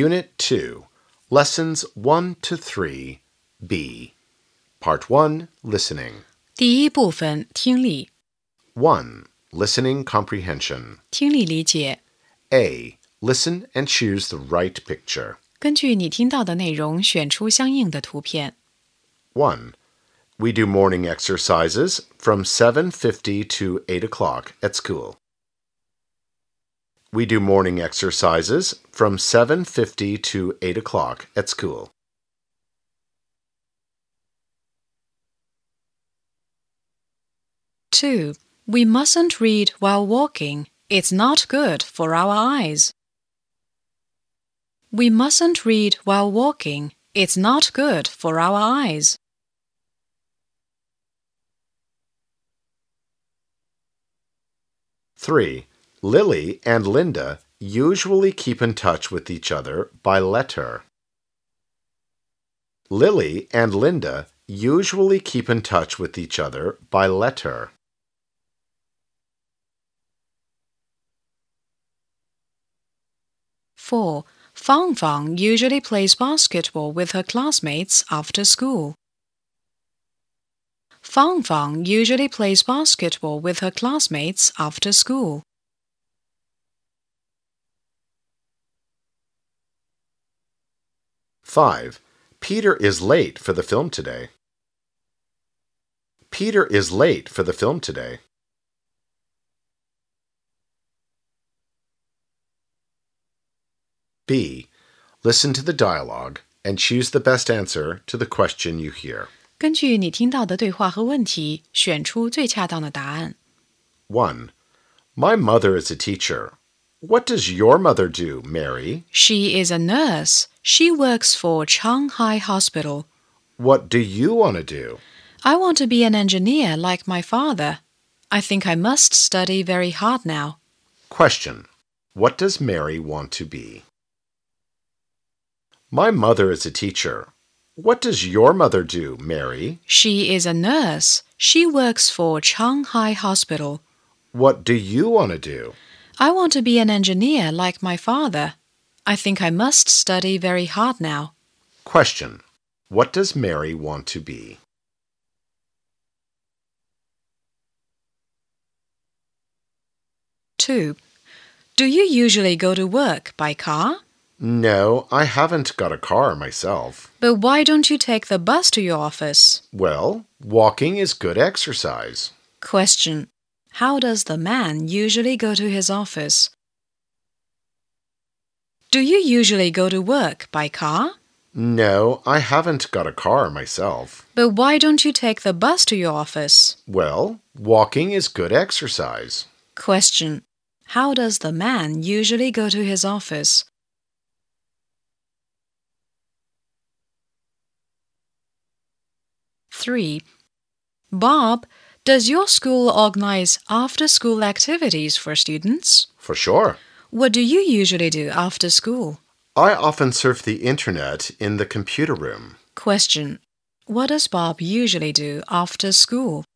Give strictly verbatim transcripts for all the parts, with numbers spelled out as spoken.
Unit two, Lessons one to three, B. Part one, Listening. 第一部分听力 one. Listening comprehension. 听力理解 A. Listen and choose the right picture. 根据你听到的内容选出相应的图片 one. We do morning exercises from seven fifty to eight o'clock at school. We do morning exercises from seven fifty to eight o'clock at school. two. We mustn't read while walking. It's not good for our eyes. We mustn't read while walking. It's not good for our eyes. three. Lily and Linda usually keep in touch with each other by letter. Lily and Linda usually keep in touch with each other by letter. four. Fang Fang usually plays basketball with her classmates after school. Fang Fang usually plays basketball with her classmates after school. five. Peter is late for the film today. Peter is late for the film today. B. Listen to the dialogue and choose the best answer to the question you hear. 根据你听到的对话和问题，选出最恰当的答案。 one. My mother is a teacher. What does your mother do, Mary? She is a nurse. She works for Shanghai Hospital. What do you want to do? I want to be an engineer like my father. I think I must study very hard now. Question. What does Mary want to be? My mother is a teacher. What does your mother do, Mary? She is a nurse. She works for Shanghai Hospital. What do you want to do? I want to be an engineer like my father. I think I must study very hard now. Question. What does Mary want to be? two. Do you usually go to work by car? No, I haven't got a car myself. But why don't you take the bus to your office? Well, walking is good exercise. Question. How does the man usually go to his office? Do you usually go to work by car? No, I haven't got a car myself. But why don't you take the bus to your office? Well, walking is good exercise. Question. How does the man usually go to his office? three. Bob, does your school organize after-school activities for students? For sure. What do you usually do after school? I often surf the internet in the computer room. Question. What does Bob usually do after school?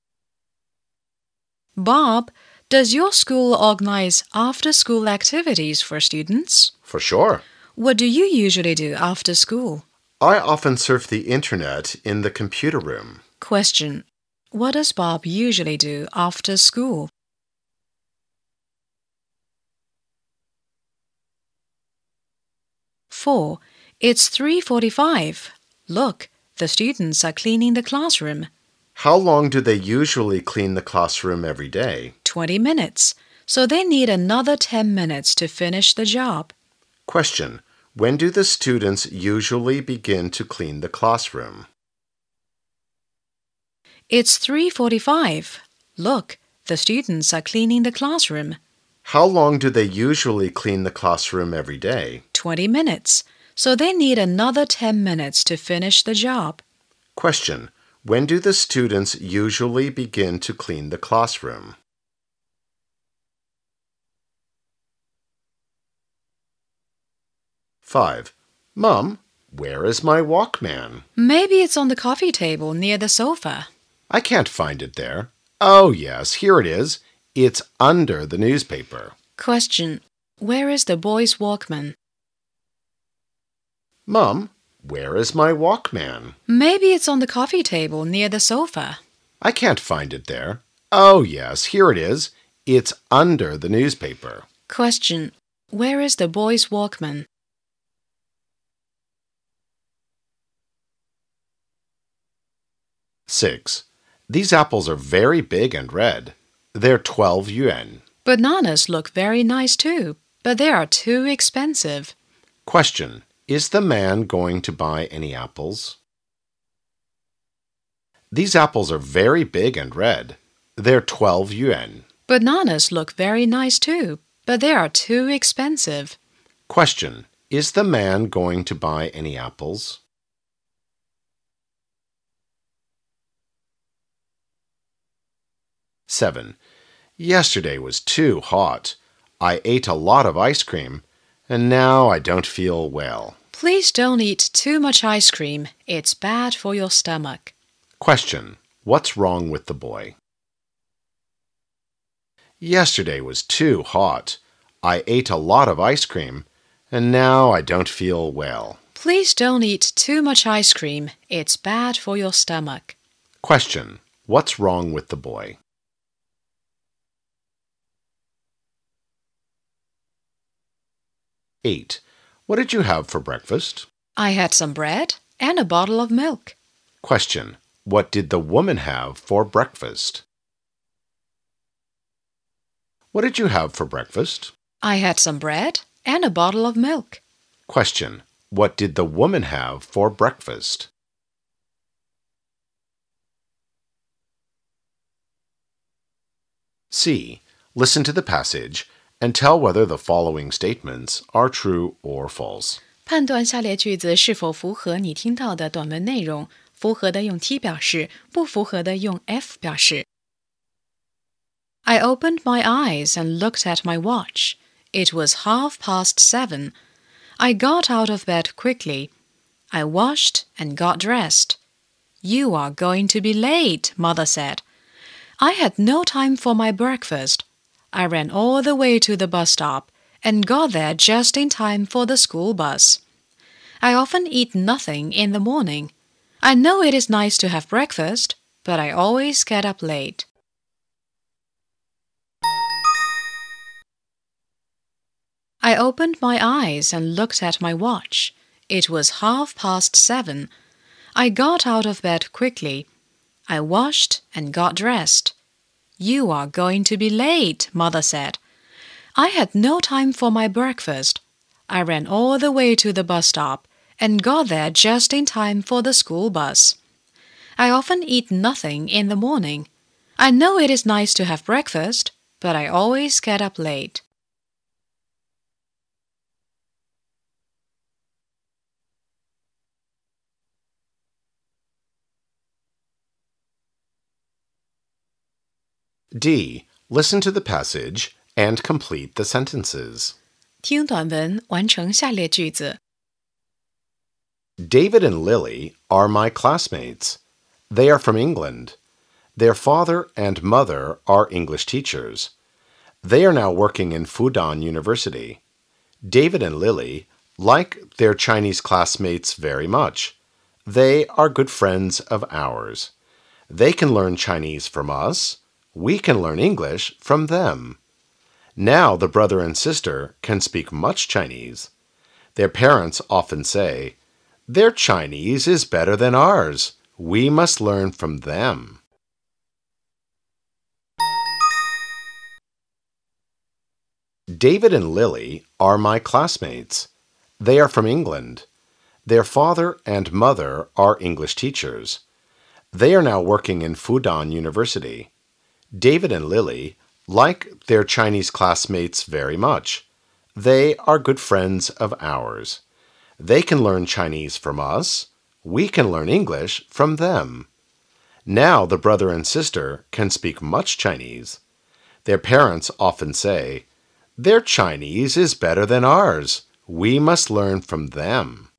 Bob, does your school organize after-school activities for students? For sure. What do you usually do after school? I often surf the internet in the computer room. Question. What does Bob usually do after school? four. It's three forty-five. Look, the students are cleaning the classroom. How long do they usually clean the classroom every day? twenty minutes. So they need another ten minutes to finish the job. Question. When do the students usually begin to clean the classroom? It's three forty-five. Look, the students are cleaning the classroom. How long do they usually clean the classroom every day? twenty minutes. So they need another ten minutes to finish the job. Question. When do the students usually begin to clean the classroom? five. Mom, where is my Walkman? Maybe it's on the coffee table near the sofa. I can't find it there. Oh, yes, here it is. It's under the newspaper. Question. Where is the boy's Walkman? Mom, where is my Walkman? Maybe it's on the coffee table near the sofa. I can't find it there. Oh, yes, here it is. It's under the newspaper. Question. Where is the boy's Walkman? Six. These apples are very big and red. They're twelve yuan. Bananas look very nice too, but they are too expensive. Question. Is the man going to buy any apples? These apples are very big and red. They're twelve yuan. Bananas look very nice too, but they are too expensive. Question. Is the man going to buy any apples? Seven. Yesterday was too hot. I ate a lot of ice cream, and now I don't feel well. Please don't eat too much ice cream. It's bad for your stomach. Question. What's wrong with the boy? Yesterday was too hot. I ate a lot of ice cream, and now I don't feel well. Please don't eat too much ice cream. It's bad for your stomach. Question. What's wrong with the boy? Eight. What did you have for breakfast? I had some bread and a bottle of milk. Question. What did the woman have for breakfast? What did you have for breakfast? I had some bread and a bottle of milk. Question. What did the woman have for breakfast? C. Listen to the passage and tell whether the following statements are true or false. 判断下列句子是否符合你听到的短文内容，符合的用 T 表示，不符合的用 F 表示。I opened my eyes and looked at my watch. It was half past seven. I got out of bed quickly. I washed and got dressed. You are going to be late, Mother said. I had no time for my breakfast. I ran all the way to the bus stop and got there just in time for the school bus. I often eat nothing in the morning. I know it is nice to have breakfast, but I always get up late. I opened my eyes and looked at my watch. It was half past seven. I got out of bed quickly. I washed and got dressed. You are going to be late, Mother said. I had no time for my breakfast. I ran all the way to the bus stop and got there just in time for the school bus. I often eat nothing in the morning. I know it is nice to have breakfast, but I always get up late. D. Listen to the passage and complete the sentences. 听短文，完成下列句子。 David and Lily are my classmates. They are from England. Their father and mother are English teachers. They are now working in Fudan University. David and Lily like their Chinese classmates very much. They are good friends of ours. They can learn Chinese from us. We can learn English from them. Now the brother and sister can speak much Chinese. Their parents often say, "Their Chinese is better than ours. We must learn from them." David and Lily are my classmates. They are from England. Their father and mother are English teachers. They are now working in Fudan University. David and Lily like their Chinese classmates very much. They are good friends of ours. They can learn Chinese from us. We can learn English from them. Now the brother and sister can speak much Chinese. Their parents often say, "Their Chinese is better than ours. We must learn from them."